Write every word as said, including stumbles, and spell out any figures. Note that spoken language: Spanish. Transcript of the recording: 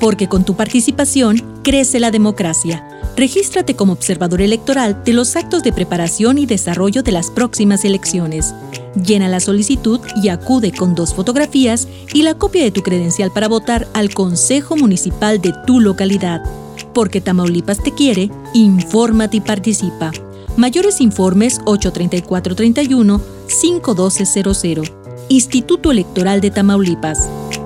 Porque con tu participación crece la democracia. Regístrate como observador electoral de los actos de preparación y desarrollo de las próximas elecciones. Llena la solicitud y acude con dos fotografías y la copia de tu credencial para votar al Consejo Municipal de tu localidad. Porque Tamaulipas te quiere, infórmate y participa. Mayores informes ocho treinta y cuatro treinta y uno, cinco doce cero cero. Instituto Electoral de Tamaulipas.